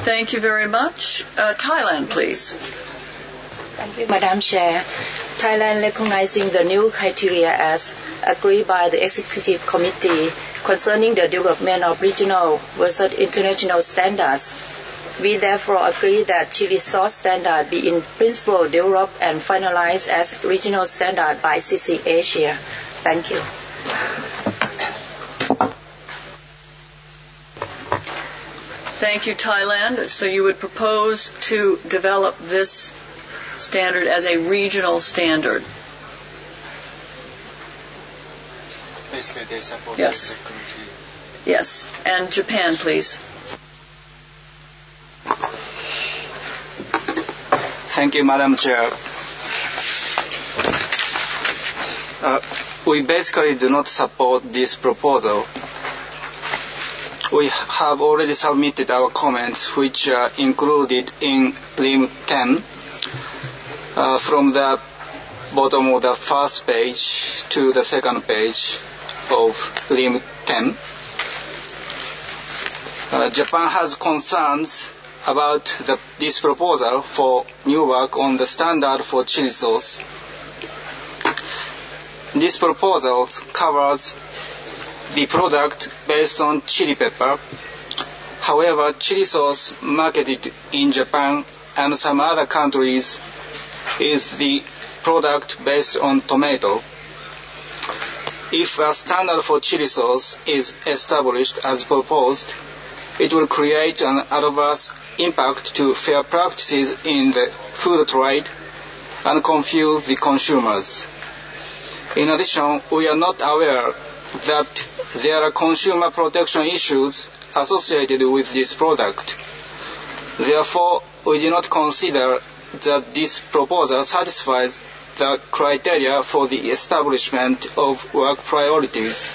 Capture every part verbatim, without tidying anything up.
Thank you very much. Uh, Thailand, please. Thank you, Madam Chair. Thailand recognizing the new criteria as agreed by the Executive Committee concerning the development of regional versus international standards. We therefore agree that chili sauce standard be in principle developed and finalized as regional standard by C C Asia. Thank you. Thank you, Thailand. So you would propose to develop this standard as a regional standard? Basically, they support yes. the committee. Yes. And Japan, please. Thank you, Madam Chair. Uh, we basically do not support this proposal. We have already submitted our comments, which are included in L I M ten. Uh, from the bottom of the first page to the second page of L I M ten. Uh, Japan has concerns about the, this proposal for new work on the standard for chili sauce. This proposal covers the product based on chili pepper. However, chili sauce marketed in Japan and some other countries is the product based on tomato. If a standard for chili sauce is established as proposed, it will create an adverse impact to fair practices in the food trade and confuse the consumers. In addition, we are not aware that there are consumer protection issues associated with this product. Therefore, we do not consider that this proposal satisfies the criteria for the establishment of work priorities.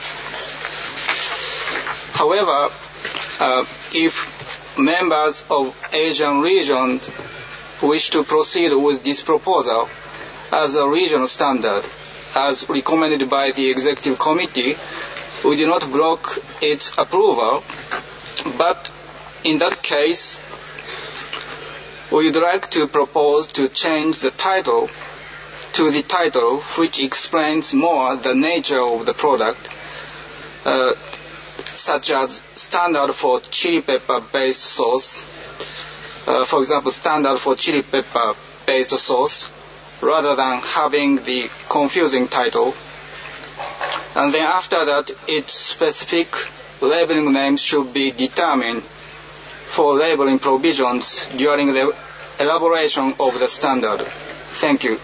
However, uh, if members of Asian region wish to proceed with this proposal as a regional standard, as recommended by the Executive Committee, we do not block its approval, but in that case, we would like to propose to change the title to the title which explains more the nature of the product, uh, such as standard for chili pepper based sauce, uh, for example, standard for chili pepper based sauce, rather than having the confusing title. And then after that, its specific labeling name should be determined for labeling provisions during the elaboration of the standard. Thank you.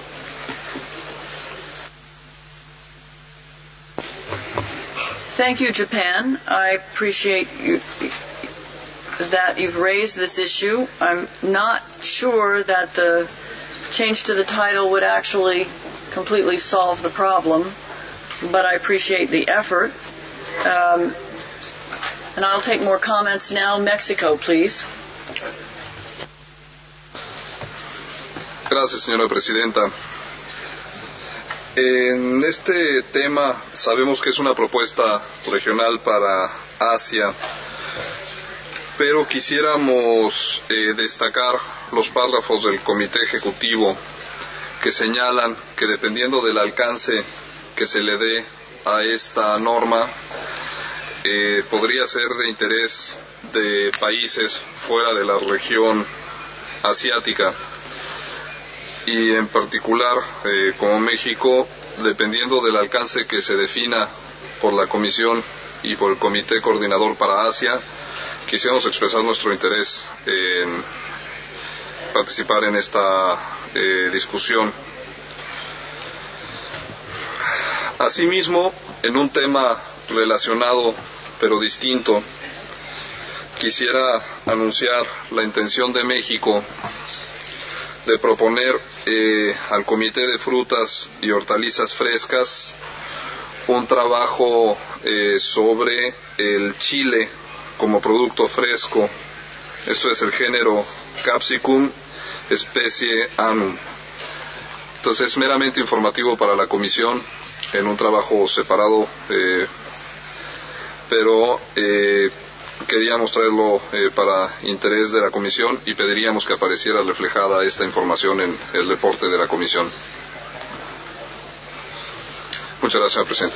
Thank you, Japan. I appreciate you, that you've raised this issue. I'm not sure that the change to the title would actually completely solve the problem, but I appreciate the effort. Um, and I'll take more comments now. Mexico, please. Gracias, señora presidenta. En este tema sabemos que es una propuesta regional para Asia, pero quisiéramos eh, destacar los párrafos del Comité Ejecutivo que señalan que dependiendo del alcance que se le dé a esta norma, eh, podría ser de interés de países fuera de la región asiática. Y en particular, eh, como México, dependiendo del alcance que se defina por la Comisión y por el Comité Coordinador para Asia, quisiéramos expresar nuestro interés en participar en esta eh, discusión. Asimismo, en un tema relacionado pero distinto, quisiera anunciar la intención de México de proponer eh, al Comité de Frutas y Hortalizas Frescas un trabajo eh, sobre el chile como producto fresco. Esto es el género Capsicum, especie Anum. Entonces es meramente informativo para la Comisión en un trabajo separado, eh, pero eh, queríamos traerlo eh, para interés de la comisión y pediríamos que apareciera reflejada esta información en el reporte de la comisión. Muchas gracias, señor presidente.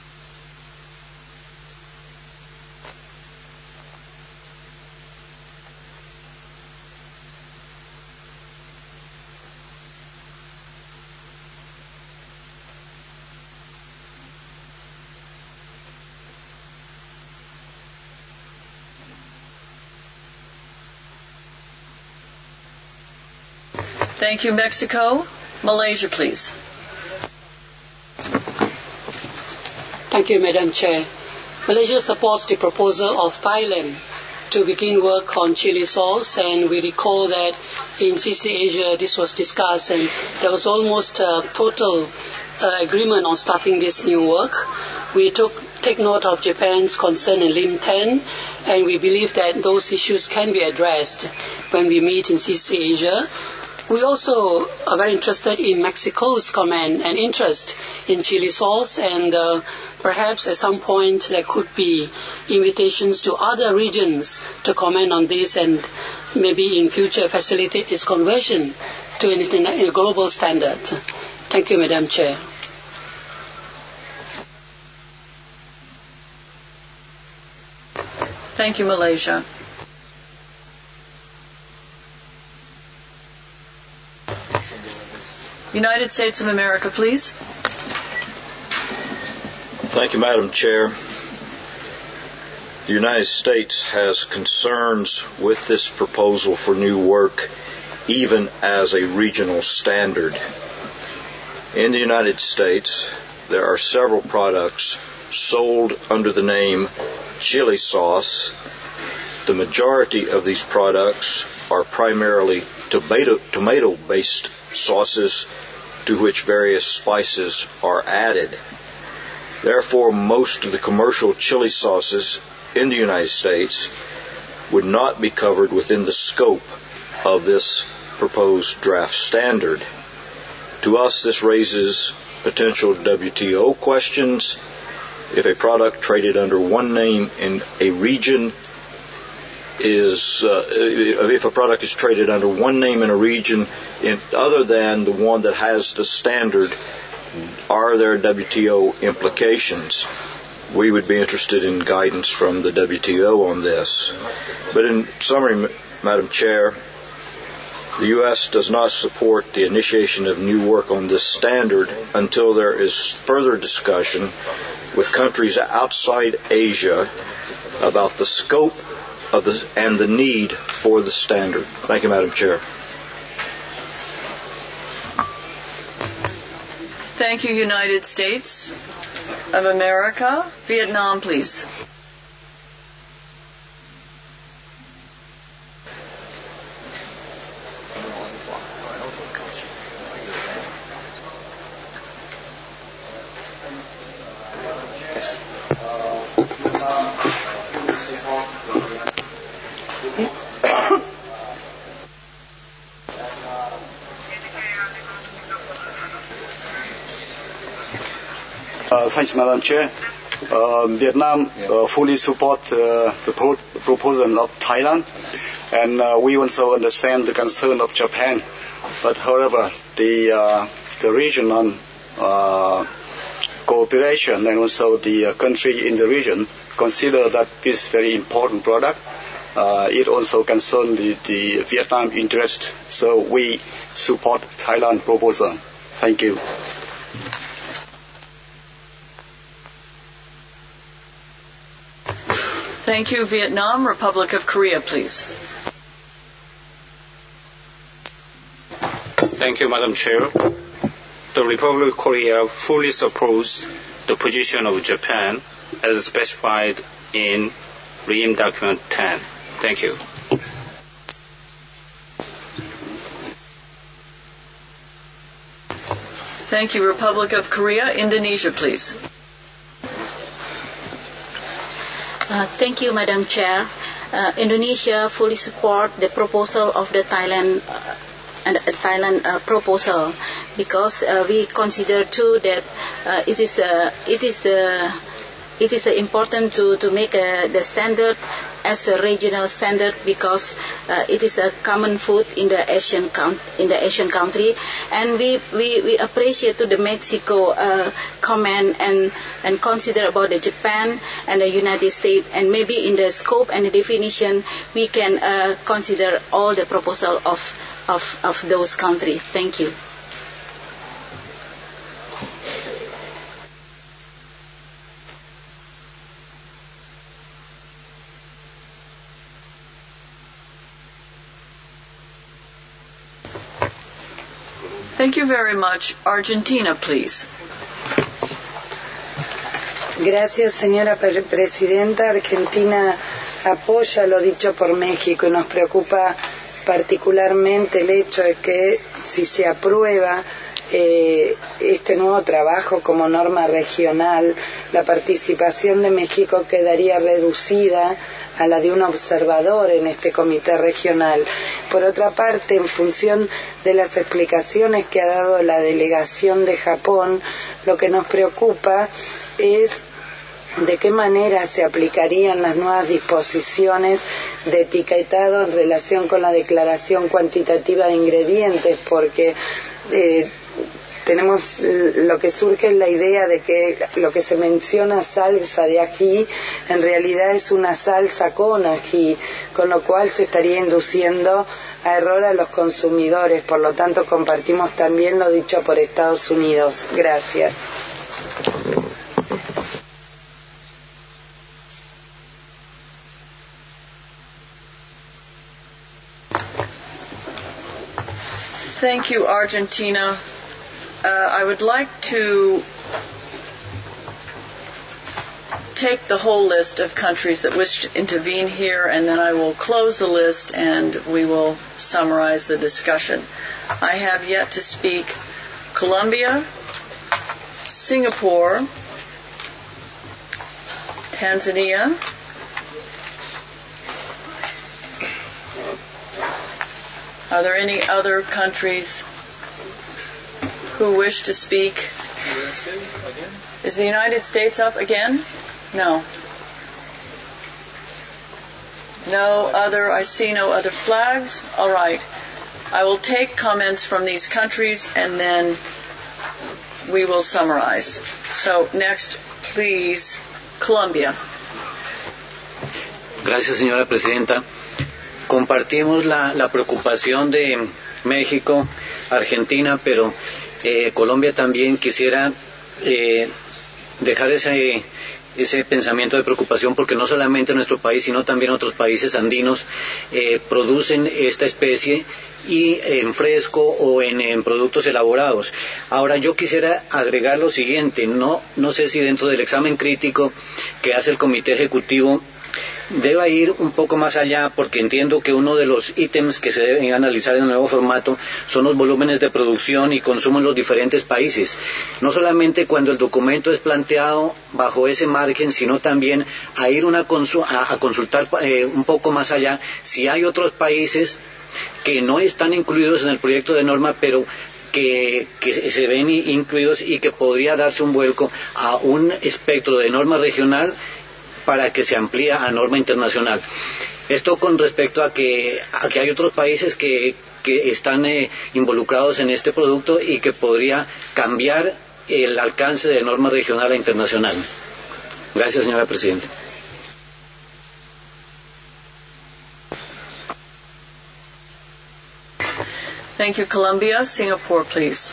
Thank you, Mexico. Malaysia, please. Thank you, Madam Chair. Malaysia supports the proposal of Thailand to begin work on chili sauce, and we recall that in C C Asia this was discussed and there was almost a total uh, agreement on starting this new work. We took take note of Japan's concern in Lim ten, and we believe that those issues can be addressed when we meet in C C Asia. We also are very interested in Mexico's comment and interest in chili sauce, and uh, perhaps at some point there could be invitations to other regions to comment on this and maybe in future facilitate its conversion to an interna- a global standard. Thank you, Madam Chair. Thank you, Malaysia. United States of America, please. Thank you, Madam Chair. The United States has concerns with this proposal for new work, even as a regional standard. In the United States, there are several products sold under the name chili sauce. The majority of these products are primarily tomato, tomato-based sauces to which various spices are added. Therefore, most of the commercial chili sauces in the United States would not be covered within the scope of this proposed draft standard. To us, this raises potential W T O questions. If a product traded under one name in a region is, uh, if a product is traded under one name in a region in, other than the one that has the standard, are there W T O implications? We would be interested in guidance from the W T O on this. But in summary, Madam Chair, the U S does not support the initiation of new work on this standard until there is further discussion with countries outside Asia about the scope of the and the need for the standard. Thank you, Madam Chair. Thank you, United States of America. Vietnam, please. Uh, thanks, Madam Chair. Uh, Vietnam uh, fully support uh, the pro- proposal of Thailand, and uh, we also understand the concern of Japan. But however, the uh, the regional uh, cooperation and also the uh, country in the region consider that this very important product. Uh, it also concerns the, the Vietnam interest, so we support Thailand proposal. Thank you. Thank you, Vietnam. Republic of Korea, please. Thank you, Madam Chair. The Republic of Korea fully supports the position of Japan as specified in R I M Document ten. Thank you. Thank you, Republic of Korea. Indonesia, please. Uh, thank you, Madam Chair. Uh, Indonesia fully support the proposal of the Thailand uh, and uh, Thailand uh, proposal because uh, we consider too that uh, it is uh, it is the it is uh, important to to make uh, the standard as a regional standard because uh, it is a common food in the Asian count- in the Asian country, and we we, we appreciate to the Mexico uh, comment and and consider about the Japan and the United States, and maybe in the scope and the definition we can uh, consider all the proposal of of of those countries. Thank you. Thank you very much. Argentina, please. Gracias, señora presidenta. Argentina apoya lo dicho por México y nos preocupa particularmente el hecho de que si se aprueba eh, este nuevo trabajo como norma regional, la participación de México quedaría reducida a la de un observador en este comité regional. Por otra parte, en función de las explicaciones que ha dado la delegación de Japón, lo que nos preocupa es de qué manera se aplicarían las nuevas disposiciones de etiquetado en relación con la declaración cuantitativa de ingredientes, porque eh, tenemos lo que surge es la idea de que lo que se menciona salsa de ají en realidad es una salsa con ají, con lo cual se estaría induciendo a error a los consumidores. Por lo tanto, compartimos también lo dicho por Estados Unidos. Gracias. Thank you, Argentina. Uh, I would like to take the whole list of countries that wish to intervene here, and then I will close the list and we will summarize the discussion. I have yet to speak Colombia, Singapore, Tanzania, are there any other countries who wish to speak? U S A again? Is the United States up again? No. No other, I see no other flags. All right. I will take comments from these countries and then we will summarize. So next, please, Colombia. Gracias, señora presidenta. Compartimos la, la preocupación de México, Argentina, pero eh, Colombia también quisiera eh, dejar ese, ese pensamiento de preocupación porque no solamente nuestro país, sino también otros países andinos eh, producen esta especie y en fresco o en, en productos elaborados. Ahora yo quisiera agregar lo siguiente, no, no sé si dentro del examen crítico que hace el Comité Ejecutivo deba ir un poco más allá, porque entiendo que uno de los ítems que se deben analizar en el nuevo formato son los volúmenes de producción y consumo en los diferentes países. No solamente cuando el documento es planteado bajo ese margen, sino también a ir una consu- a, a consultar eh, un poco más allá si hay otros países que no están incluidos en el proyecto de norma, pero que, que se ven incluidos y que podría darse un vuelco a un espectro de norma regional para que se amplíe a norma internacional. Esto con respecto a que, a que hay otros países que, que están eh, involucrados en este producto y que podría cambiar el alcance de norma regional a internacional. Gracias, señora presidenta. Thank you, Colombia. Singapore, please.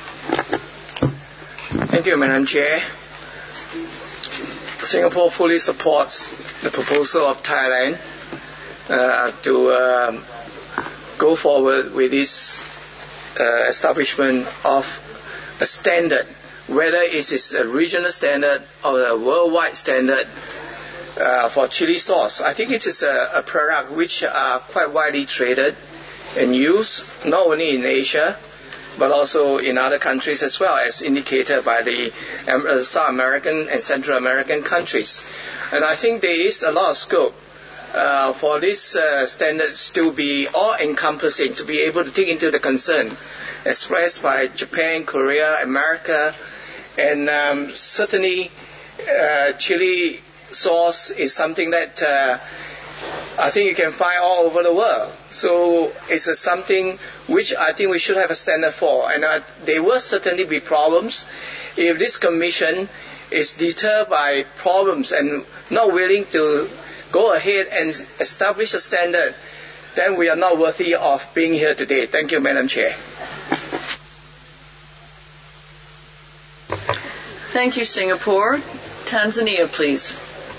Thank you, Madam Chair. Singapore fully supports the proposal of Thailand uh, to uh, go forward with this uh, establishment of a standard, whether it is a regional standard or a worldwide standard uh, for chili sauce. I think it is a, a product which are quite widely traded and used not only in Asia but also in other countries as well, as indicated by the um, South American and Central American countries. And I think there is a lot of scope uh, for these uh, standards to be all-encompassing, to be able to take into the concern expressed by Japan, Korea, America, and um, certainly uh, chili sauce is something that uh, I think you can find all over the world. So it's a something which I think we should have a standard for. And uh, there will certainly be problems if this commission is deterred by problems and not willing to go ahead and establish a standard. Then we are not worthy of being here today. Thank you, Madam Chair. Thank you, Singapore. Tanzania, please.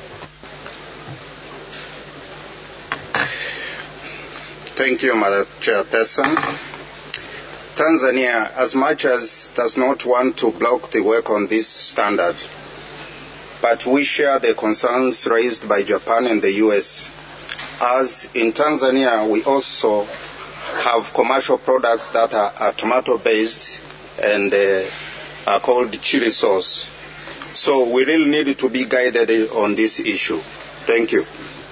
Thank you, Madam Chairperson. Tanzania, as much as does not want to block the work on this standard, but we share the concerns raised by Japan and the U S, as in Tanzania we also have commercial products that are, are tomato-based and uh, are called chili sauce. So we really need to be guided on this issue. Thank you.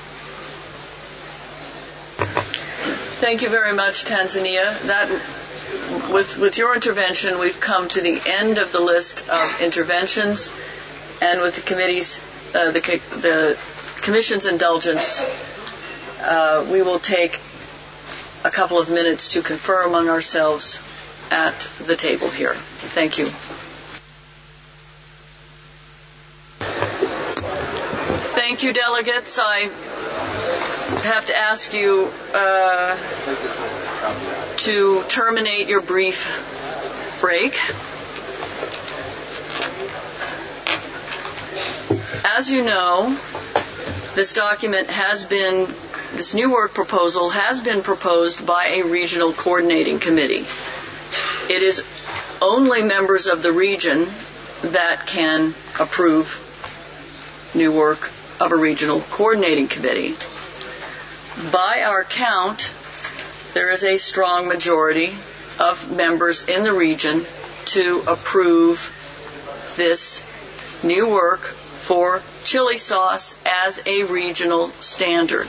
Thank you very much, Tanzania. That, with, with your intervention, we've come to the end of the list of interventions, and with the committee's, uh, the, the Commission's indulgence, uh, we will take a couple of minutes to confer among ourselves at the table here. Thank you. Thank you, delegates. I have to ask you uh, to terminate your brief break. As you know, this document has been, this new work proposal has been proposed by a regional coordinating committee. It is only members of the region that can approve new work of a regional coordinating committee. By our count, there is a strong majority of members in the region to approve this new work for chili sauce as a regional standard.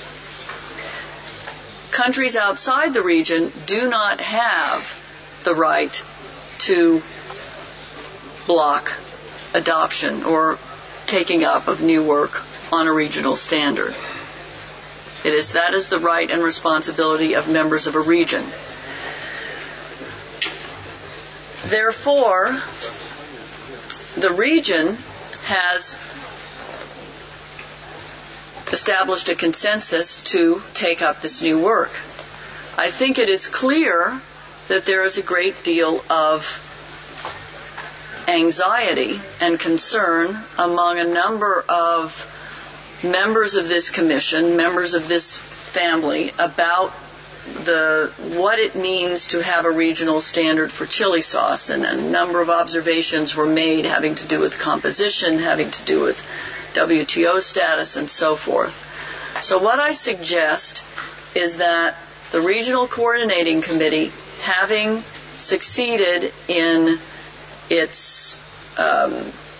Countries outside the region do not have the right to block adoption or taking up of new work on a regional standard. It is, that is the right and responsibility of members of a region. Therefore, the region has established a consensus to take up this new work. I think it is clear that there is a great deal of anxiety and concern among a number of members of this commission, members of this family, about the what it means to have a regional standard for chili sauce. And a number of observations were made having to do with composition, having to do with W T O status, and so forth. So what I suggest is that the Regional Coordinating Committee, having succeeded in its um,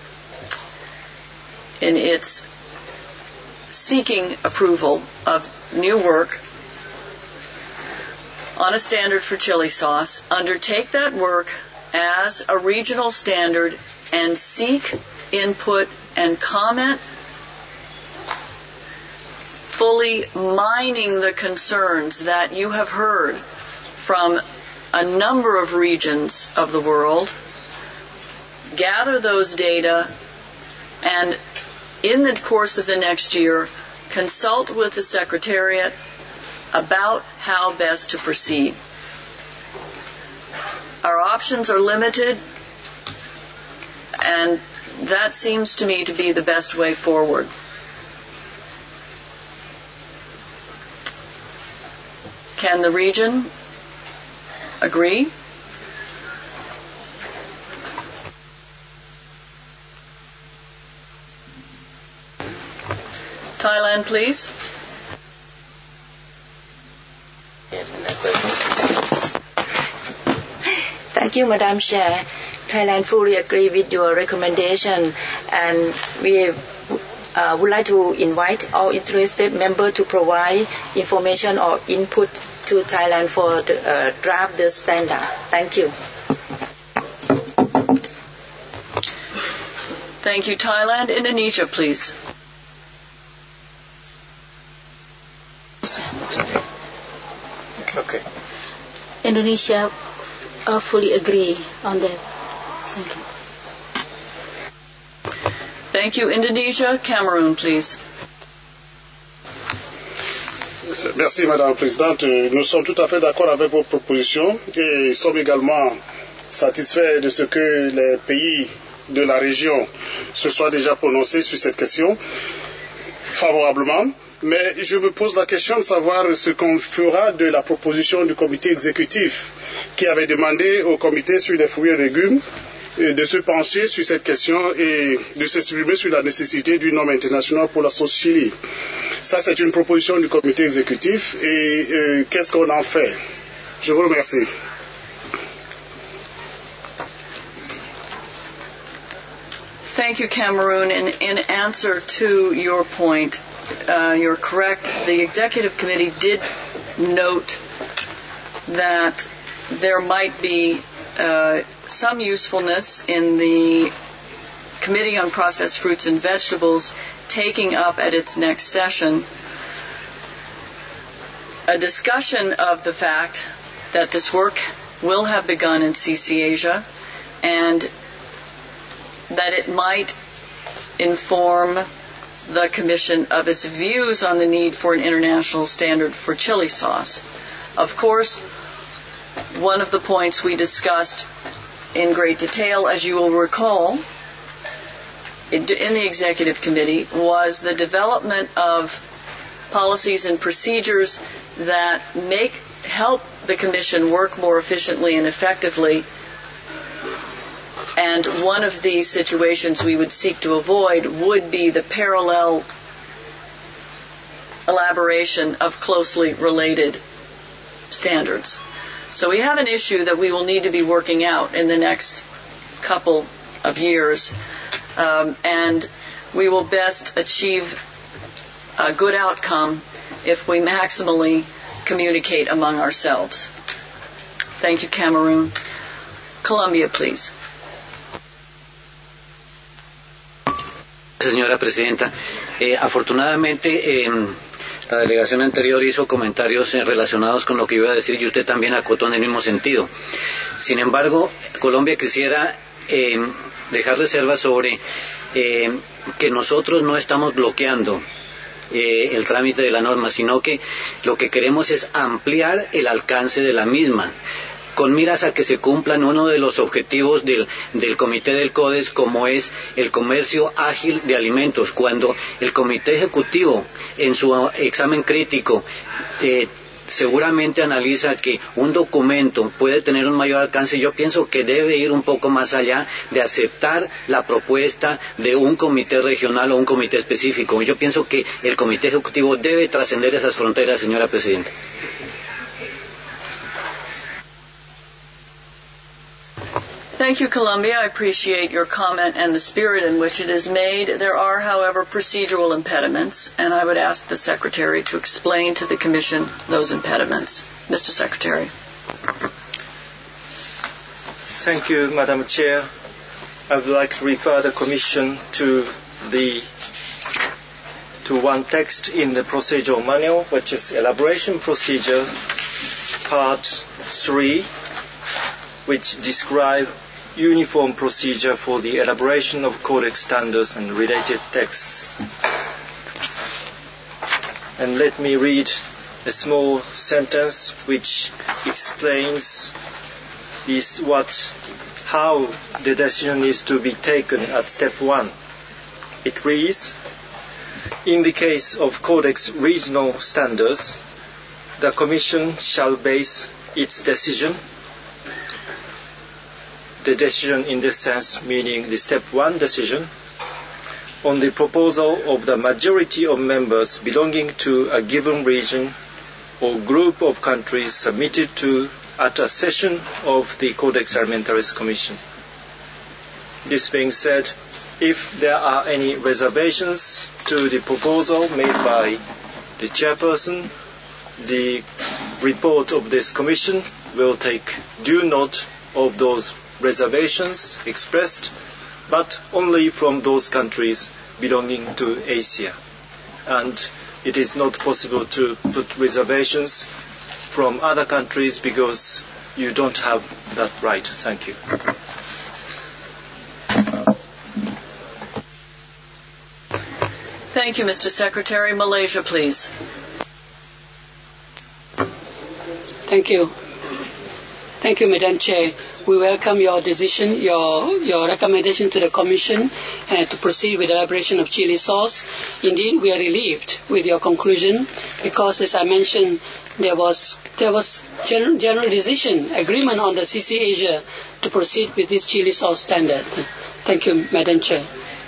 in its seeking approval of new work on a standard for chili sauce, undertake that work as a regional standard and seek input and comment, fully mining the concerns that you have heard from a number of regions of the world, gather those data, and in the course of the next year, consult with the Secretariat about how best to proceed. Our options are limited, and that seems to me to be the best way forward. Can the region agree? Thailand, please. Thank you, Madam Chair. Thailand fully agree with your recommendation, and we uh, would like to invite all interested members to provide information or input to Thailand for the, uh, draft the standard. Thank you. Thank you, Thailand. Indonesia, please. Okay. Indonesia uh, fully agree on that. Thank you. Thank you, Indonesia. Cameroon, please. Merci, Madame la Présidente. Nous sommes tout à fait d'accord avec vos propositions et sommes également satisfaits de ce que les pays de la région se soient déjà prononcés sur cette question favorablement. Mais je me pose la question de savoir ce qu'on fera de la proposition du comité exécutif qui avait demandé au comité sur les fruits et légumes de se pencher sur cette question et de s'exprimer sur la nécessité d'une norme internationale pour la sauce chili. Ça, c'est une proposition du comité exécutif et euh, qu'est-ce qu'on en fait? Je vous remercie. Thank you, Cameroon. In, in answer to your point, uh, you're correct. The executive committee did note that there might be uh, some usefulness in the Committee on Processed Fruits and Vegetables taking up at its next session a discussion of the fact that this work will have begun in C C Asia and that it might inform the Commission of its views on the need for an international standard for chili sauce. Of course, one of the points we discussed in great detail, as you will recall, in the Executive Committee, was the development of policies and procedures that make help the Commission work more efficiently and effectively. And one of these situations we would seek to avoid would be the parallel elaboration of closely related standards. So we have an issue that we will need to be working out in the next couple of years, um, and we will best achieve a good outcome if we maximally communicate among ourselves. Thank you, Cameroon. Colombia, please. Señora Presidenta, eh, afortunadamente eh, la delegación anterior hizo comentarios eh, relacionados con lo que iba a decir y usted también acotó en el mismo sentido. Sin embargo, Colombia quisiera eh, dejar reservas sobre eh, que nosotros no estamos bloqueando eh, el trámite de la norma, sino que lo que queremos es ampliar el alcance de la misma, con miras a que se cumplan uno de los objetivos del, del Comité del CODES, como es el comercio ágil de alimentos. Cuando el Comité Ejecutivo, en su examen crítico, eh, seguramente analiza que un documento puede tener un mayor alcance, yo pienso que debe ir un poco más allá de aceptar la propuesta de un comité regional o un comité específico. Yo pienso que el Comité Ejecutivo debe trascender esas fronteras, señora Presidenta. Thank you, Colombia. I appreciate your comment and the spirit in which it is made. There are, however, procedural impediments, and I would ask the Secretary to explain to the Commission those impediments. Mister Secretary. Thank you, Madam Chair. I would like to refer the Commission to the to one text in the procedural manual, which is Elaboration Procedure, Part three, which describe uniform procedure for the elaboration of Codex standards and related texts. And let me read a small sentence which explains this, what, how the decision is to be taken at step one. It reads, in the case of Codex regional standards, the Commission shall base its decision, the decision in this sense meaning the step one decision, on the proposal of the majority of members belonging to a given region or group of countries submitted to at a session of the Codex Alimentaris Commission. This being said, if there are any reservations to the proposal made by the chairperson, the report of this commission will take due note of those reservations expressed, but only from those countries belonging to Asia. And it is not possible to put reservations from other countries because you don't have that right. Thank you. Thank you, Mister Secretary. Malaysia, please. Thank you. Thank you, Madam Chair. We welcome your decision, your your recommendation to the Commission uh, to proceed with the elaboration of chili sauce. Indeed, we are relieved with your conclusion because, as I mentioned, there was there was general, general decision, agreement on the C C Asia to proceed with this chili sauce standard. Thank you, Madam Chair.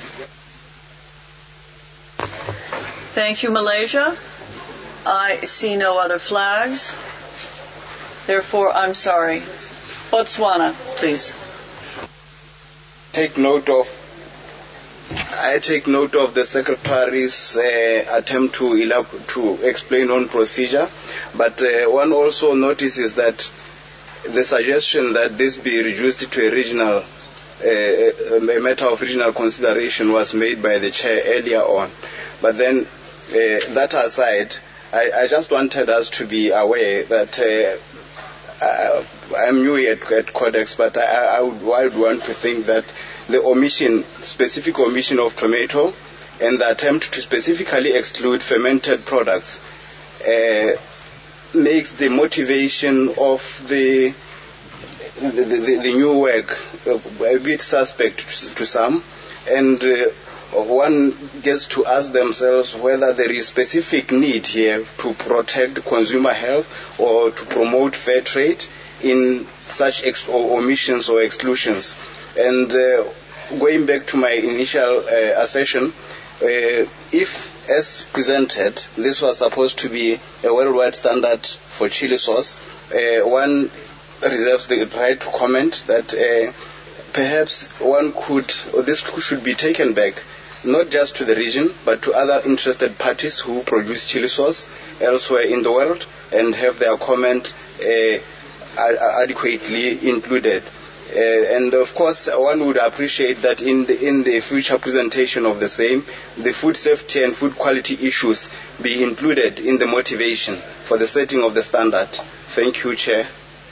Thank you, Malaysia. I see no other flags. Therefore, I'm sorry. Botswana, please. Take note of. I take note of the Secretary's uh, attempt to elab- to explain on procedure, but uh, one also notices that the suggestion that this be reduced to a regional, uh, a matter of regional consideration was made by the chair earlier on. But then, uh, that aside, I, I just wanted us to be aware that. Uh, Uh, I'm new at, at Codex, but I, I, would, I would want to think that the omission, specific omission of tomato and the attempt to specifically exclude fermented products uh, makes the motivation of the the, the, the new work a bit suspect to, to some, and uh, one gets to ask themselves whether there is specific need here to protect consumer health or to promote fair trade in such ex- or omissions or exclusions. And uh, going back to my initial uh, assertion, uh, if as presented this was supposed to be a worldwide standard for chili sauce, uh, one reserves the right to comment that uh, perhaps one could, or this should be taken back not just to the region, but to other interested parties who produce chili sauce elsewhere in the world and have their comment uh, adequately included. Uh, and of course, one would appreciate that in the, in the future presentation of the same, the food safety and food quality issues be included in the motivation for the setting of the standard. Thank you, Chair.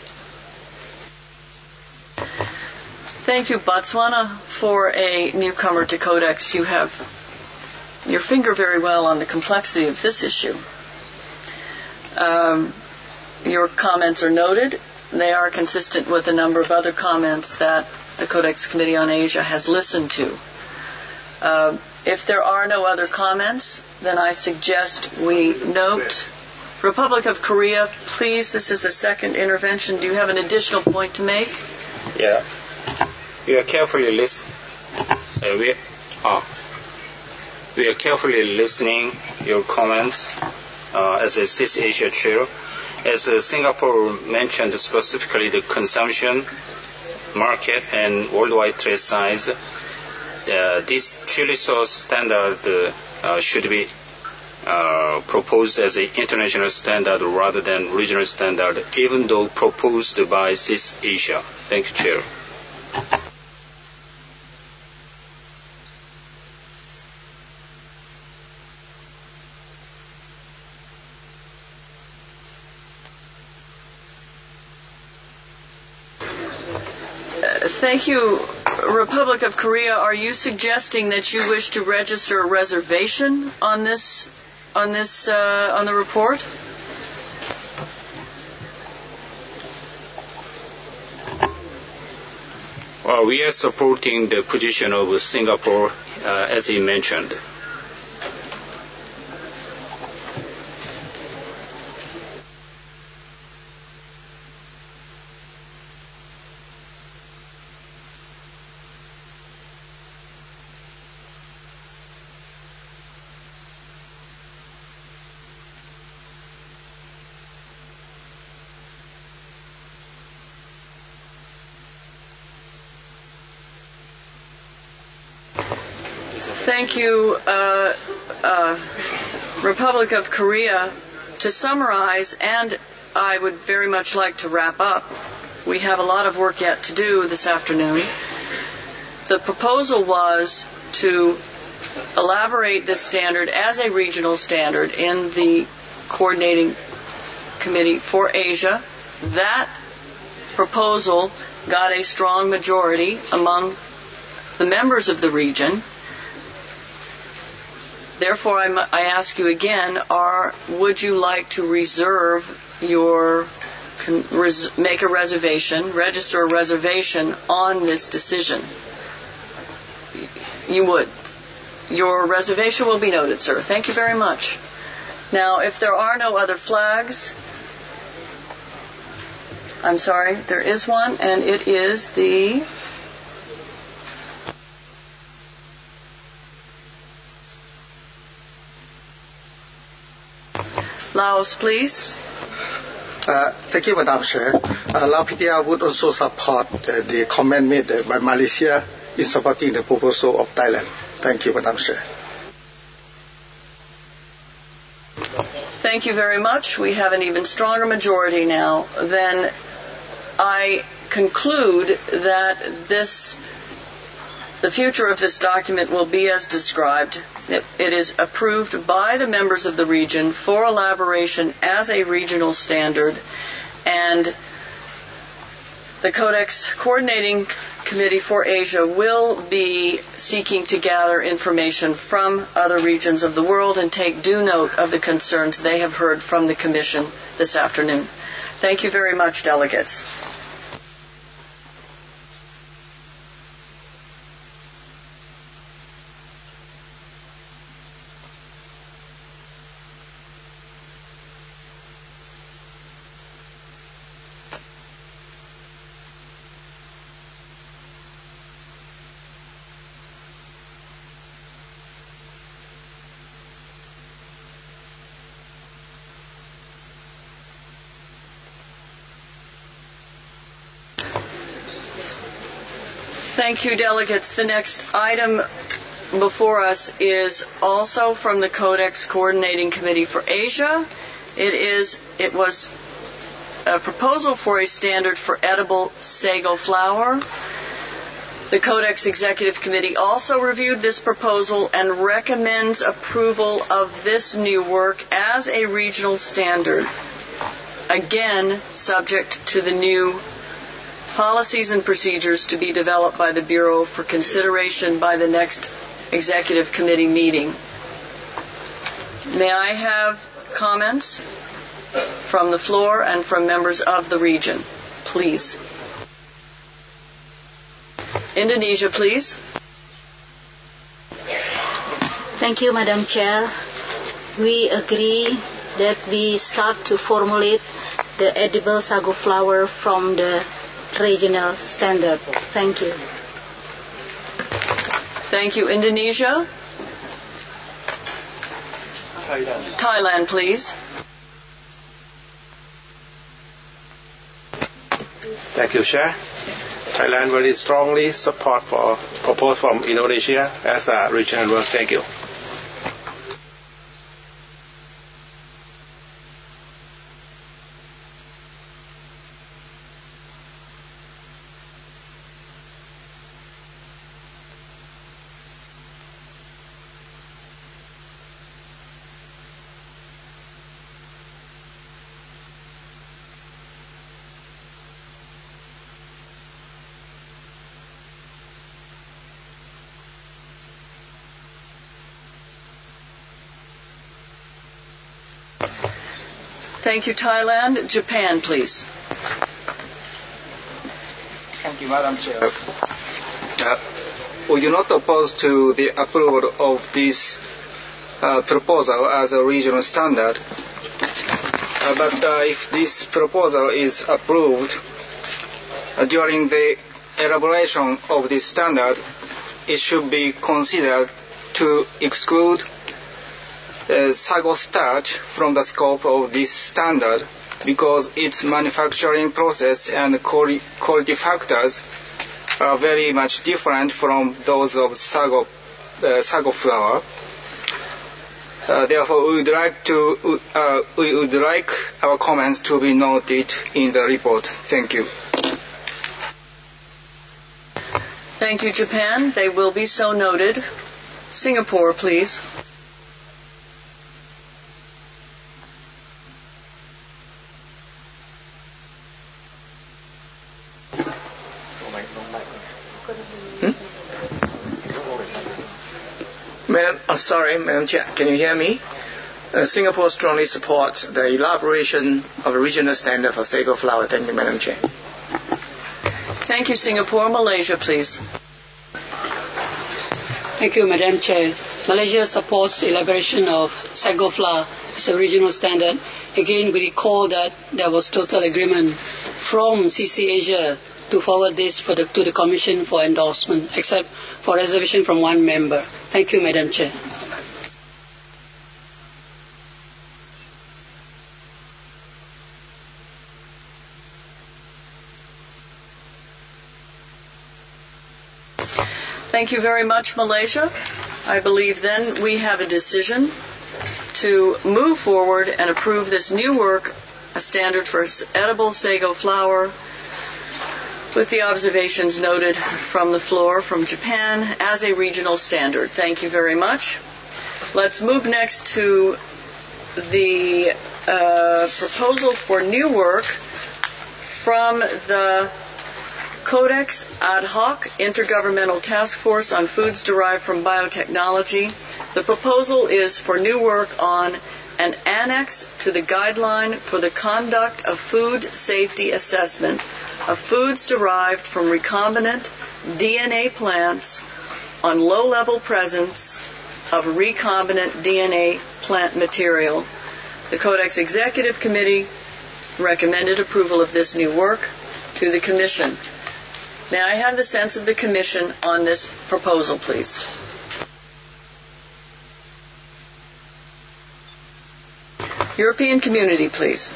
Thank you, Botswana. For a newcomer to Codex, you have your finger very well on the complexity of this issue. Um, your comments are noted. They are consistent with a number of other comments that the Codex Committee on Asia has listened to. Uh, if there are no other comments, then I suggest we note Republic of Korea, please, this is a second intervention. Do you have an additional point to make? Yeah. We are carefully listen. Uh, we, uh, we are carefully listening your comments uh, as a C I S Asia chair. As uh, Singapore mentioned specifically the consumption, market, and worldwide trade size, uh, this chili sauce standard uh, uh, should be uh, proposed as an international standard rather than regional standard, even though proposed by C I S Asia. Thank you, Chair. Thank you. Republic of Korea, are you suggesting that you wish to register a reservation on this, on this, uh, on the report? Well, we are supporting the position of Singapore, uh, as he mentioned. Thank you, uh, uh, Republic of Korea. To summarize, and I would very much like to wrap up, we have a lot of work yet to do this afternoon. The proposal was to elaborate this standard as a regional standard in the coordinating Committee for Asia. That proposal got a strong majority among the members of the region. Therefore, I'm, I ask you again, are, would you like to reserve your, res, make a reservation, register a reservation on this decision? You would. Your reservation will be noted, sir. Thank you very much. Now, if there are no other flags, I'm sorry, there is one, and it is the Laos, please. Uh, thank you, Madam Chair. Uh, Lao P T R would also support uh, the comment made uh, by Malaysia in supporting the proposal of Thailand. Thank you, Madam Chair. Thank you very much. We have an even stronger majority now. Then I conclude that this, the future of this document will be as described. It, it is approved by the members of the region for elaboration as a regional standard, and the Codex Coordinating Committee for Asia will be seeking to gather information from other regions of the world and take due note of the concerns they have heard from the Commission this afternoon. Thank you very much, delegates. Thank you, delegates. The next item before us is also from the Codex Coordinating Committee for Asia. It is, it was a proposal for a standard for edible sago flour. The Codex Executive Committee also reviewed this proposal and recommends approval of this new work as a regional standard, again subject to the new policies and procedures to be developed by the Bureau for consideration by the next Executive Committee meeting. May I have comments from the floor and from members of the region, please? Indonesia, please. Thank you, Madam Chair. We agree that we start to formulate the edible sago flour from the regional standard. Thank you. Thank you. Indonesia? Thailand. Thailand, please. Thank you, Chair. Thailand very strongly support for proposal from Indonesia as a regional work. Thank you. Thank you, Thailand. Japan, please. Thank you, Madam Chair. Uh, we do not oppose to the approval of this uh, proposal as a regional standard. Uh, but uh, if this proposal is approved uh, during the elaboration of this standard, it should be considered to exclude Uh, sago starch from the scope of this standard because its manufacturing process and quali- quality factors are very much different from those of sago, uh, sago flour. Uh, therefore, we would like to uh, we would like our comments to be noted in the report. Thank you. Thank you, Japan. They will be so noted. Singapore, please. Hmm? Madam, oh, sorry, Madam Chair, can you hear me? Uh, Singapore strongly supports the elaboration of a regional standard for sago flour. Thank you, Madam Chair. Thank you, Singapore. Malaysia, please. Thank you, Madam Chair. Malaysia supports the elaboration of sago flour as a regional standard. Again, we recall that there was total agreement from C C Asia to forward this for the, to the Commission for endorsement, except for reservation from one member. Thank you, Madam Chair. Thank you very much, Malaysia. I believe then we have a decision to move forward and approve this new work, a standard for edible sago flour, with the observations noted from the floor from Japan as a regional standard. Thank you very much. Let's move next to the uh, proposal for new work from the Codex Ad Hoc Intergovernmental Task Force on Foods Derived from Biotechnology. The proposal is for new work on an annex to the guideline for the conduct of food safety assessment of foods derived from recombinant D N A plants on low-level presence of recombinant D N A plant material. The Codex Executive Committee recommended approval of this new work to the Commission. May I have the sense of the Commission on this proposal, please? European Community, please.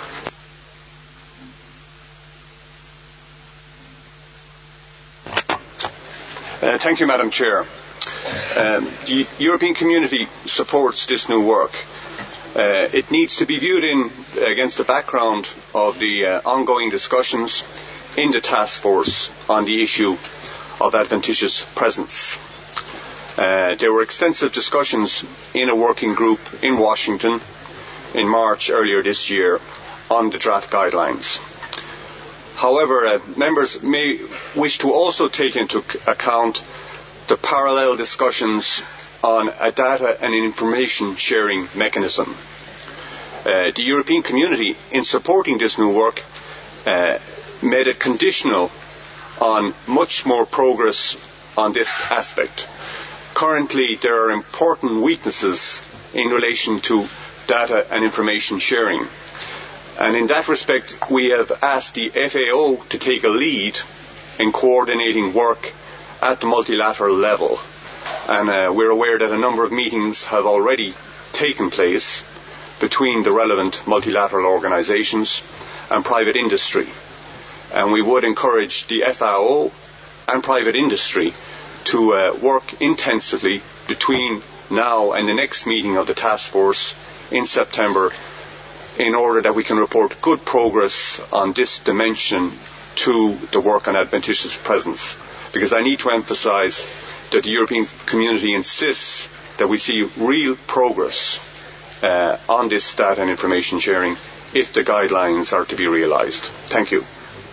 Uh, thank you, Madam Chair. Um, the European Community supports this new work. Uh, it needs to be viewed in against the background of the uh, ongoing discussions in the task force on the issue of adventitious presence. Uh, there were extensive discussions in a working group in Washington in March earlier this year on the draft guidelines. However, uh, members may wish to also take into account the parallel discussions on a data and information sharing mechanism. Uh, the European Community, in supporting this new work, uh, made it conditional on much more progress on this aspect. Currently, there are important weaknesses in relation to data and information sharing. And in that respect, we have asked the F A O to take a lead in coordinating work at the multilateral level. And uh, we're aware that a number of meetings have already taken place between the relevant multilateral organizations and private industry. And we would encourage the F A O and private industry to uh, work intensively between now and the next meeting of the task force in September in order that we can report good progress on this dimension to the work on adventitious presence. Because I need to emphasize that the European Community insists that we see real progress uh, on this data and information sharing if the guidelines are to be realized. Thank you.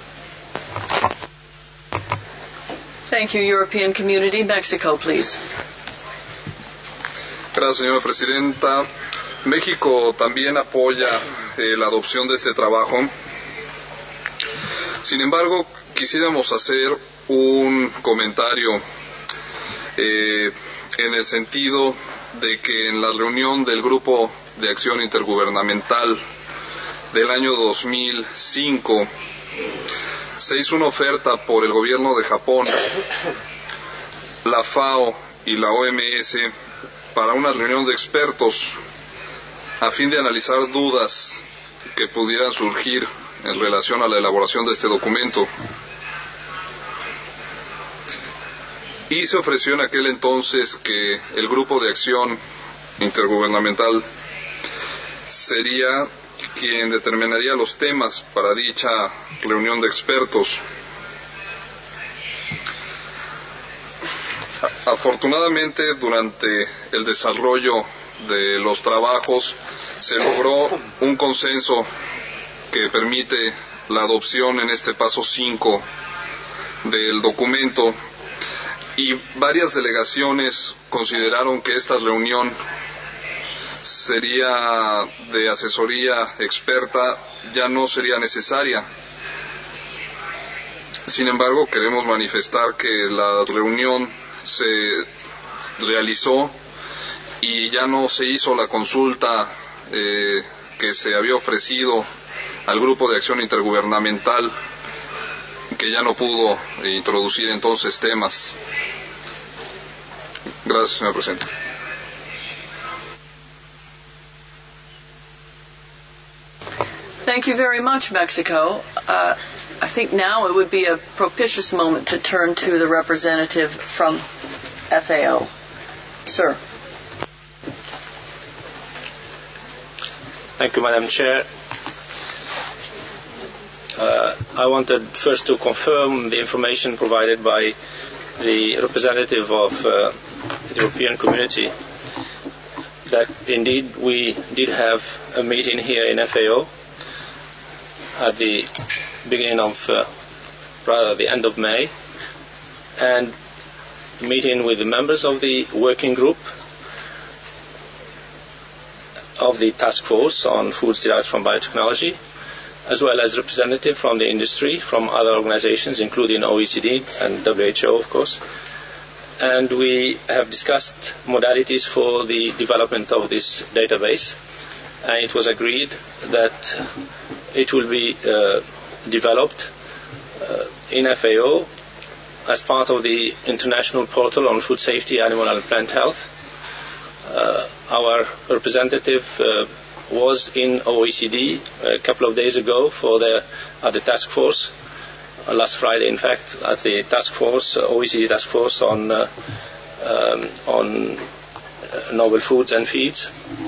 Thank you, European Community. Mexico, please. Gracias, señora presidenta. México también apoya eh, la adopción de este trabajo. Sin embargo, quisiéramos hacer un comentario eh, en el sentido de que en la reunión del Grupo de Acción Intergubernamental del año dos mil cinco se hizo una oferta por el gobierno de Japón, la FAO y la O M S para una reunión de expertos a fin de analizar dudas que pudieran surgir en relación a la elaboración de este documento. Y se ofreció en aquel entonces que el Grupo de Acción Intergubernamental sería quien determinaría los temas para dicha reunión de expertos. Afortunadamente, durante el desarrollo de los trabajos se logró un consenso que permite la adopción en este paso cinco del documento, y varias delegaciones consideraron que esta reunión sería de asesoría experta, ya no sería necesaria. Sin embargo, queremos manifestar que la reunión se realizó y ya no se hizo la consulta eh, que se había ofrecido al Grupo de Acción Intergubernamental, que ya no pudo introducir entonces temas. Gracias, señor presidente. Thank you very much, Mexico. Uh, I think now it would be a propitious moment to turn to the representative from F A O. Sir. Thank you, Madam Chair. Uh, I wanted first to confirm the information provided by the representative of uh, the European Community that indeed we did have a meeting here in F A O at the beginning of, uh, rather the end of May, and meeting with the members of the working group of the task force on foods derived from biotechnology, as well as representatives from the industry, from other organizations, including O E C D and W H O, of course. And we have discussed modalities for the development of this database. And it was agreed that it will be uh, developed uh, in F A O as part of the International Portal on Food Safety, Animal and Plant Health. Uh, our representative uh, was in O E C D a couple of days ago for the at the task force, uh, last Friday, in fact, at the task force, uh, O E C D task force on uh, um, on uh, novel foods and feeds,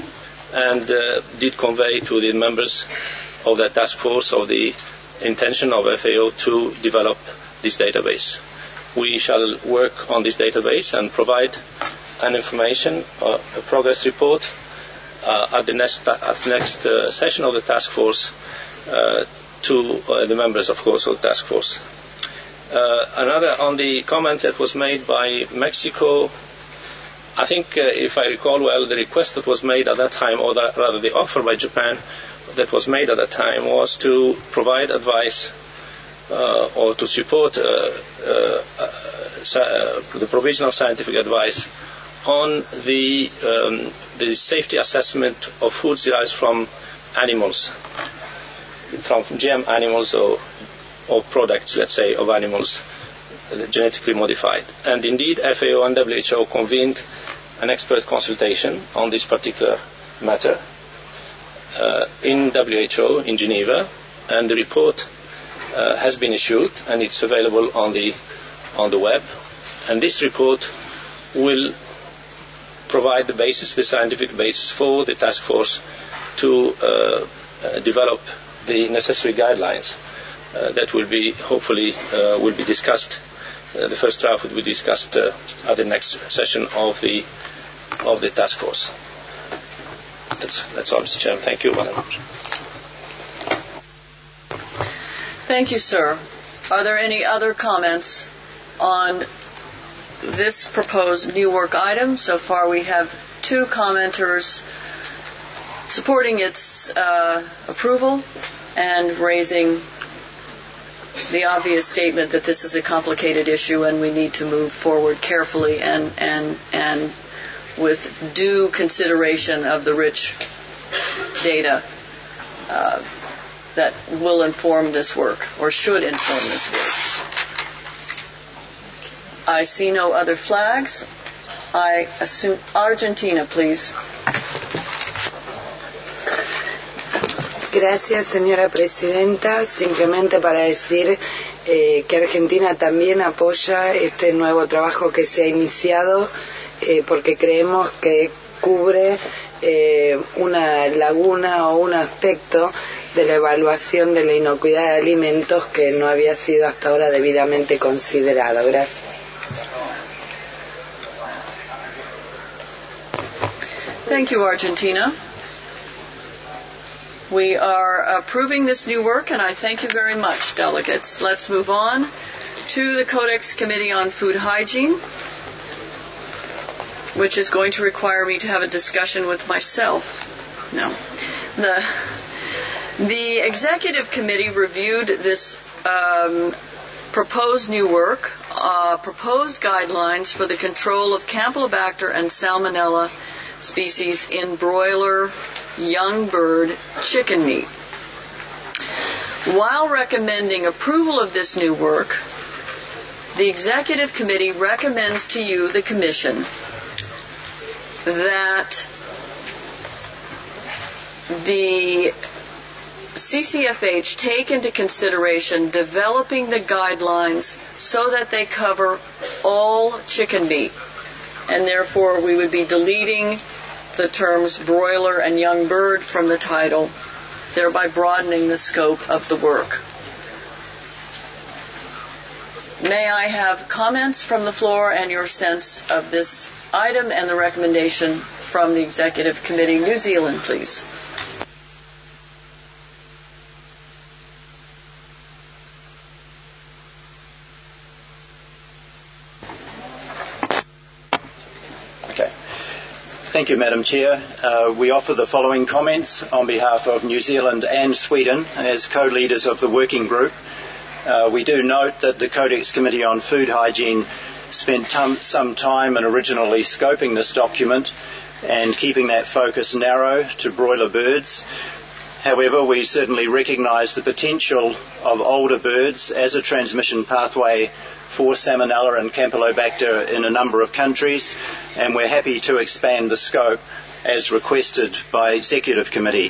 and uh, did convey to the members of that task force of the intention of F A O to develop this database. We shall work on this database and provide an information, uh, a progress report uh, at the next, at the next uh, session of the task force uh, to uh, the members, of course, of the task force. Uh, another on the comment that was made by Mexico, I think, uh, if I recall well, the request that was made at that time, or that, rather the offer by Japan that was made at that time, was to provide advice uh, or to support uh, uh, uh, the provision of scientific advice on the um, the safety assessment of foods derived from animals, from G M animals or or products, let's say, of animals genetically modified. And indeed, F A O and W H O convened an expert consultation on this particular matter uh, in W H O in Geneva, and the report uh, has been issued and it's available on the on the web. And this report will provide the basis, the scientific basis for the task force to uh, uh, develop the necessary guidelines uh, that will be hopefully uh, will be discussed. Uh, the first draft will be discussed uh, at the next session of the of the task force. That's that's all, Mister Chairman. Thank you very much. Thank you, sir. Are there any other comments on this proposed new work item? So far we have two commenters supporting its uh, approval and raising the obvious statement that this is a complicated issue and we need to move forward carefully and and and with due consideration of the rich data uh, that will inform this work, or should inform this work. I see no other flags. I assume Argentina, please. Gracias, señora presidenta. Simplemente para decir eh, que Argentina también apoya este nuevo trabajo que se ha iniciado eh, porque creemos que cubre eh, una laguna o un aspecto de la evaluación de la inocuidad de alimentos que no había sido hasta ahora debidamente considerado. Gracias. Thank you, Argentina. We are approving this new work, and I thank you very much, delegates. Let's move on to the Codex Committee on Food Hygiene, which is going to require me to have a discussion with myself. No. The, the Executive Committee reviewed this um, proposed new work, uh, proposed guidelines for the control of Campylobacter and Salmonella species in broiler young bird chicken meat. While recommending approval of this new work, the Executive Committee recommends to you, the Commission, that the C C F H take into consideration developing the guidelines so that they cover all chicken meat, and therefore we would be deleting the terms broiler and young bird from the title, thereby broadening the scope of the work. May I have comments from the floor and your sense of this item and the recommendation from the Executive Committee? New Zealand, please. Thank you, Madam Chair. Uh, we offer the following comments on behalf of New Zealand and Sweden as co-leaders of the working group. Uh, we do note that the Codex Committee on Food Hygiene spent t- some time in originally scoping this document and keeping that focus narrow to broiler birds. However, we certainly recognise the potential of older birds as a transmission pathway for Salmonella and Campylobacter in a number of countries, and we're happy to expand the scope as requested by Executive Committee.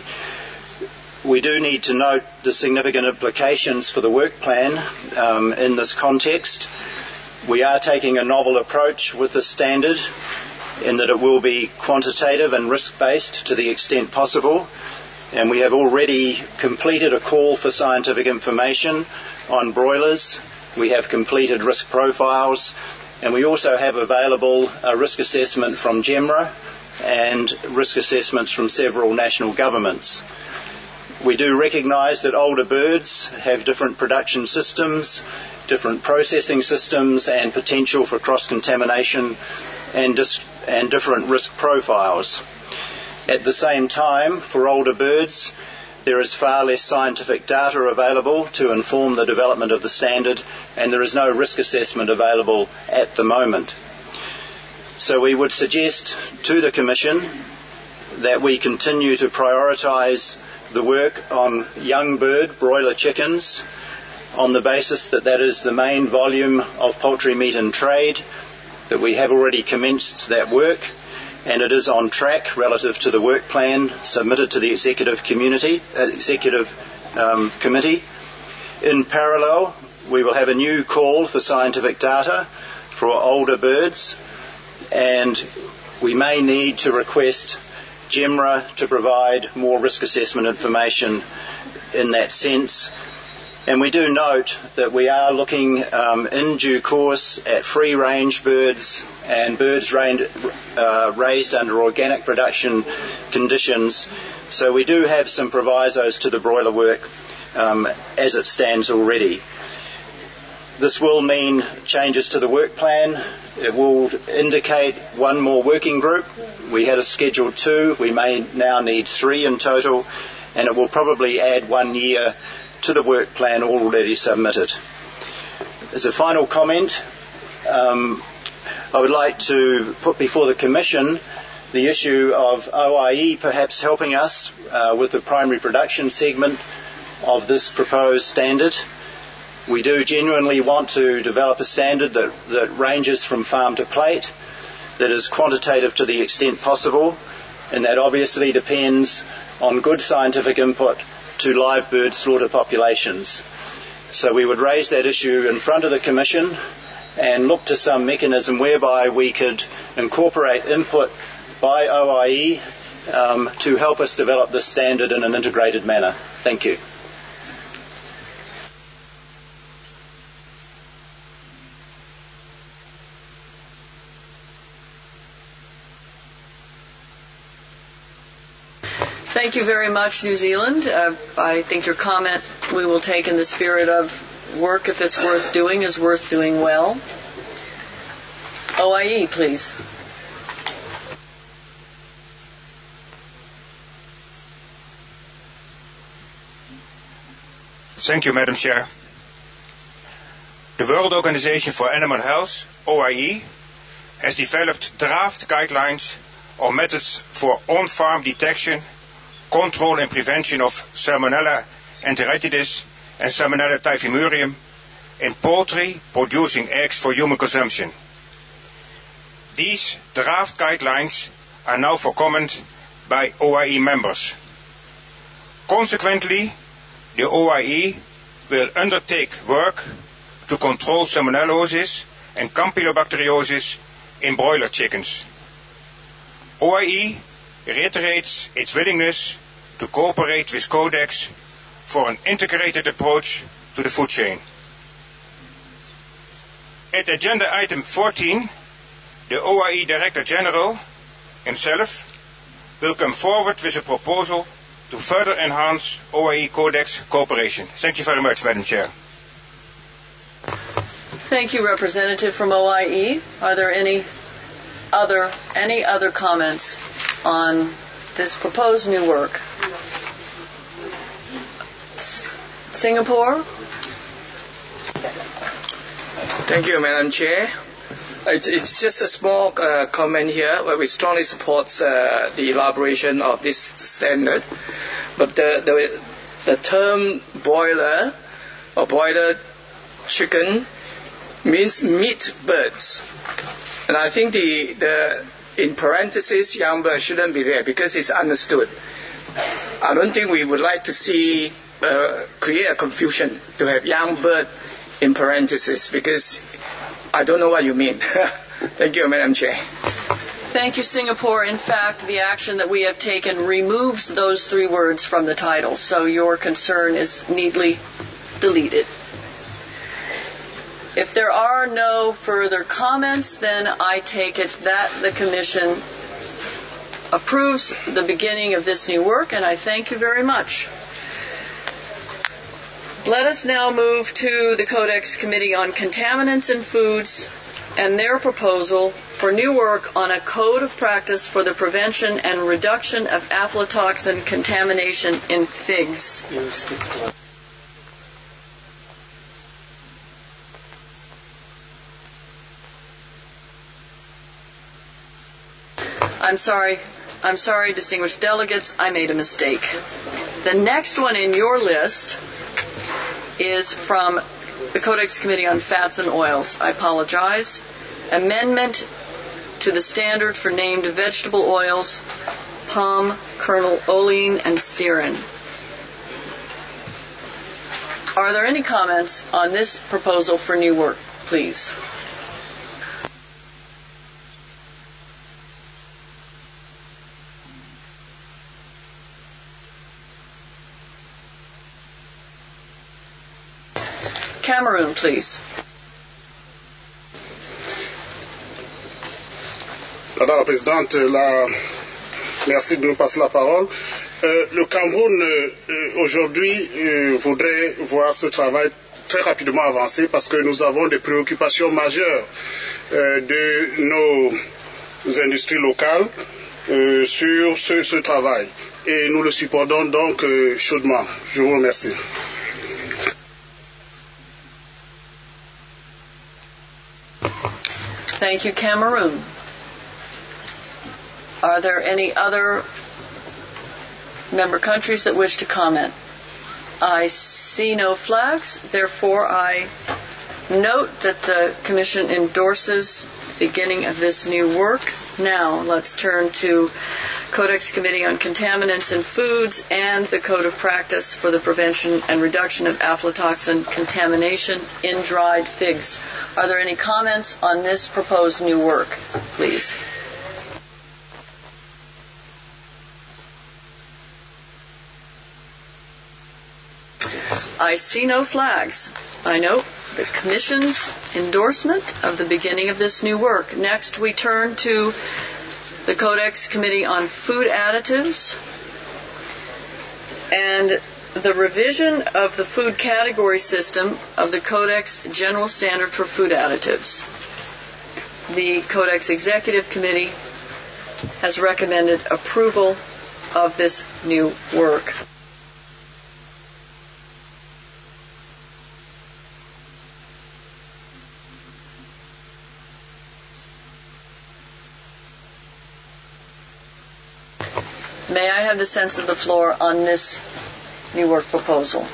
We do need to note the significant implications for the work plan um, in this context. We are taking a novel approach with this standard in that it will be quantitative and risk-based to the extent possible, and we have already completed a call for scientific information on broilers. We have completed risk profiles, and we also have available a risk assessment from GEMRA and risk assessments from several national governments. We do recognise that older birds have different production systems, different processing systems, and potential for cross-contamination and, dis- and different risk profiles. At the same time, for older birds, there is far less scientific data available to inform the development of the standard, and there is no risk assessment available at the moment. So we would suggest to the Commission that we continue to prioritise the work on young bird broiler chickens on the basis that that is the main volume of poultry meat in trade, that we have already commenced that work, and it is on track relative to the work plan submitted to the Executive Community, uh, Executive um, Committee. In parallel, we will have a new call for scientific data for older birds, and we may need to request GEMRA to provide more risk assessment information in that sense. And we do note that we are looking um, in due course at free-range birds and birds rained, uh, raised under organic production conditions. So we do have some provisos to the broiler work um, as it stands already. This will mean changes to the work plan. It will indicate one more working group. We had a scheduled two. We may now need three in total, and it will probably add one year to the work plan already submitted. As a final comment, um, I would like to put before the Commission the issue of O I E perhaps helping us uh, with the primary production segment of this proposed standard. We do genuinely want to develop a standard that, that ranges from farm to plate, that is quantitative to the extent possible, and that obviously depends on good scientific input to live bird slaughter populations. So we would raise that issue in front of the Commission and look to some mechanism whereby we could incorporate input by O I E um, to help us develop this standard in an integrated manner. Thank you. Thank you very much, New Zealand. Uh, I think your comment we will take in the spirit of work, if it's worth doing, is worth doing well. O I E, please. Thank you, Madam Chair. The World Organization for Animal Health, O I E, has developed draft guidelines or methods for on-farm detection, control and prevention of Salmonella enteritidis and Salmonella typhimurium in poultry producing eggs for human consumption. These draft guidelines are now for comment by O I E members. Consequently, the O I E will undertake work to control salmonellosis and campylobacteriosis in broiler chickens. O I E reiterates its willingness to cooperate with Codex for an integrated approach to the food chain. At agenda item fourteen, the O I E Director General himself will come forward with a proposal to further enhance O I E Codex cooperation. Thank you very much, Madam Chair. Thank you, Representative from O I E. Are there any other any other comments on this proposed new work? S- Singapore? Thank you, Madam Chair. It's, it's just a small uh, comment here where we strongly support uh, the elaboration of this standard. But the, the, the term boiler or boiler chicken means meat birds. And I think the, the in parentheses, young bird shouldn't be there because it's understood. I don't think we would like to see uh, create a confusion to have young bird in parentheses because I don't know what you mean. Thank you, Madam Chair. Thank you, Singapore. In fact, the action that we have taken removes those three words from the title, so your concern is neatly deleted. If there are no further comments, then I take it that the Commission approves the beginning of this new work, and I thank you very much. Let us now move to the Codex Committee on Contaminants in Foods and their proposal for new work on a code of practice for the prevention and reduction of aflatoxin contamination in figs. I'm sorry. I'm sorry, distinguished delegates, I made a mistake. The next one in your list is from the Codex Committee on Fats and Oils. I apologize. Amendment to the standard for named vegetable oils, palm kernel olein and stearin. Are there any comments on this proposal for new work, please? Cameroon, please. Madame la Présidente, la... merci de nous passer la parole. Euh, le Cameroun, euh, aujourd'hui, euh, voudrait voir ce travail très rapidement avancer parce que nous avons des préoccupations majeures euh, de nos industries locales euh, sur ce, ce travail. Et nous le supportons donc euh, chaudement. Je vous remercie. Thank you, Cameroon. Are there any other member countries that wish to comment? I see no flags. Therefore, I note that the Commission endorses the beginning of this new work. Now, let's turn to Codex Committee on Contaminants in Foods and the Code of Practice for the Prevention and Reduction of Aflatoxin Contamination in Dried Figs. Are there any comments on this proposed new work, please? I see no flags. I note the Commission's endorsement of the beginning of this new work. Next, we turn to the Codex Committee on Food Additives and the revision of the food category system of the Codex General Standard for Food Additives. The Codex Executive Committee has recommended approval of this new work. May I have the sense of the floor on this new work proposal?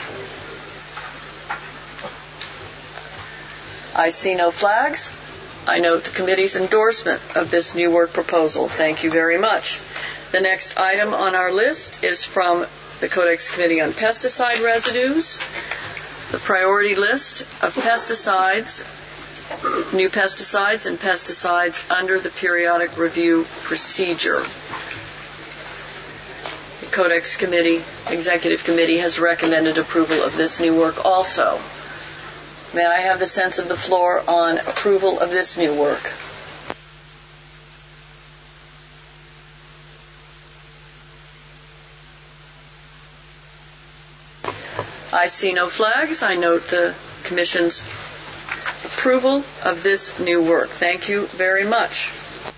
I see no flags. I note the committee's endorsement of this new work proposal. Thank you very much. The next item on our list is from the Codex Committee on Pesticide Residues. The priority list of pesticides, new pesticides and pesticides under the periodic review procedure. The Codex Committee, Executive Committee has recommended approval of this new work also. May I have the sense of the floor on approval of this new work? I see no flags. I note the Commission's approval of this new work. Thank you very much.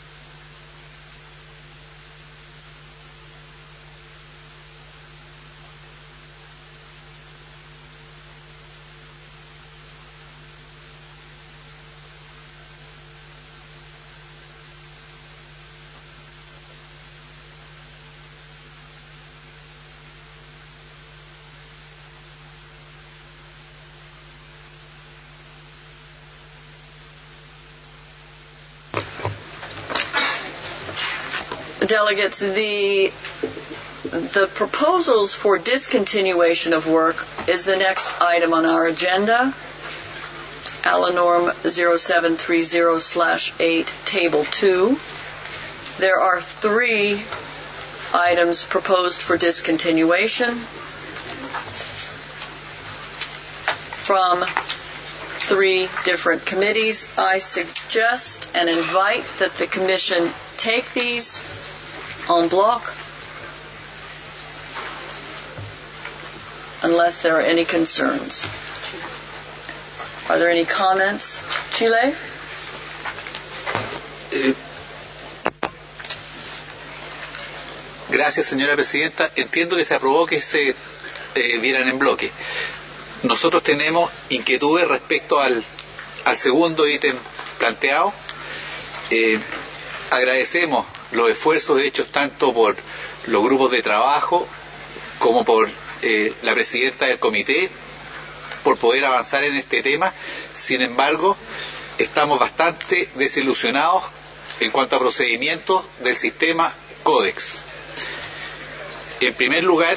Delegates, the the proposals for discontinuation of work is the next item on our agenda. Alanorm zero seven three zero slash eight, Table two. There are three items proposed for discontinuation from three different committees. I suggest and invite that the Commission take these en bloc, unless there are any concerns. Are there any comments? Chile? Eh, gracias, señora presidenta. Entiendo que se aprobó que se eh, vieran en bloque. Nosotros tenemos inquietudes respecto al, al segundo ítem planteado. Eh, agradecemos los esfuerzos hechos tanto por los grupos de trabajo como por eh, la presidenta del comité por poder avanzar en este tema. Sin embargo, estamos bastante desilusionados en cuanto a procedimientos del sistema Codex. En primer lugar,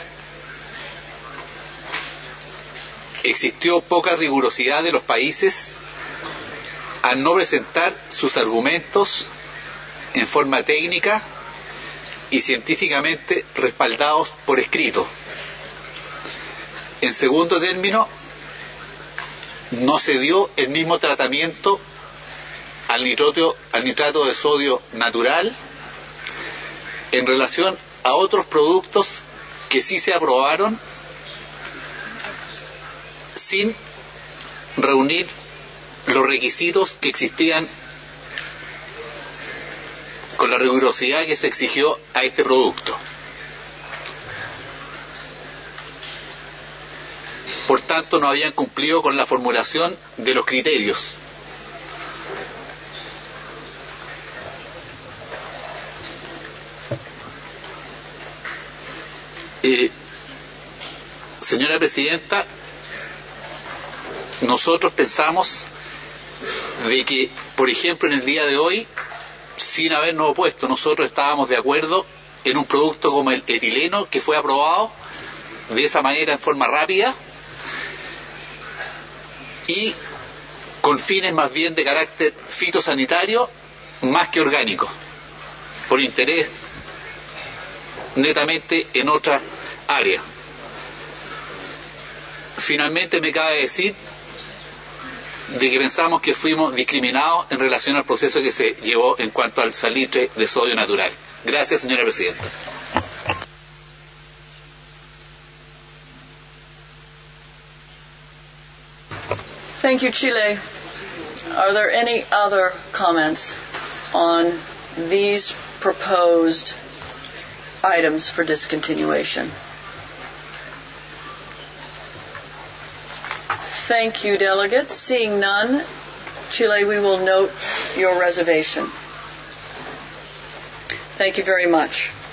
existió poca rigurosidad de los países al no presentar sus argumentos en forma técnica y científicamente respaldados por escrito. En segundo término, no se dio el mismo tratamiento al nitrato, al nitrato de sodio natural en relación a otros productos que sí se aprobaron sin reunir los requisitos que existían con la rigurosidad que se exigió a este producto. Por tanto, no habían cumplido con la formulación de los criterios. Eh, señora presidenta, nosotros pensamos de que, por ejemplo, en el día de hoy, sin habernos opuesto, nosotros estábamos de acuerdo en un producto como el etileno, que fue aprobado de esa manera en forma rápida y con fines más bien de carácter fitosanitario más que orgánico, por interés netamente en otra área. Finalmente me cabe decir de que pensamos que fuimos discriminados en relación al proceso que se llevó en cuanto al salitre de sodio natural. Gracias, señora presidenta. Thank you, Chile. Are there any other comments on these proposed items for discontinuation? Thank you, delegates. Seeing none, Chile, we will note your reservation. Thank you very much.